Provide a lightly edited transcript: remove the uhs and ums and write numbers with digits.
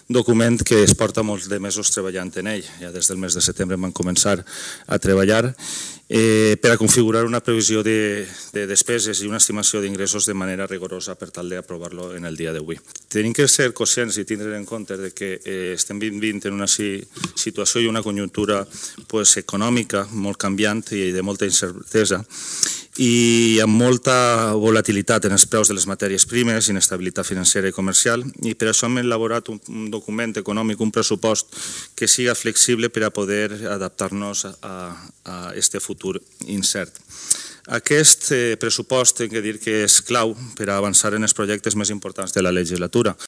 document que es porta molts de mesos treballant en ell. Ja des del mes de setembre vam començar a treballar per a configurar una previsió de despeses i una estimació d'ingressos de manera rigorosa per tal d'aprovar-lo en el dia d'avui. Tenim que ser conscients i tindre en compte que estem vivint en una situació i una conjuntura econòmica molt canviant i de molta incertesa i amb molta volatilitat en els preus de les matèries primes, inestabilitat financera i comercial, i per això hem elaborat un document econòmic, un pressupost que siga flexible per a poder adaptar-nos a aquest futur incert. Aquest pressupost, hem de dir que és clau per a avançar en els projectes més importants de la legislatura.